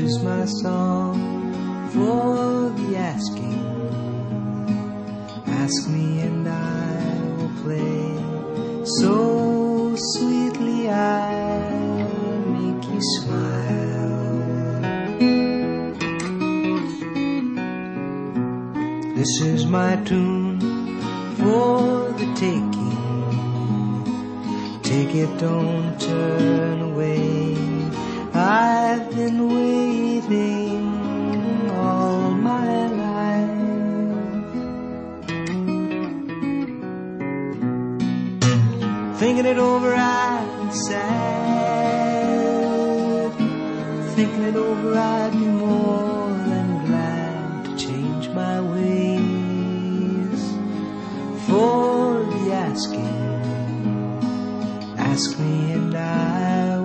is my song for the asking. Ask me and I will play so sweetly I'll make you smile. This is my tune for the taking. Take it, don't turn away. I've been waiting all my life. Thinking it over, I'm sad. Thinking it over, I'd be more than glad to change my ways for the asking. Ask me and I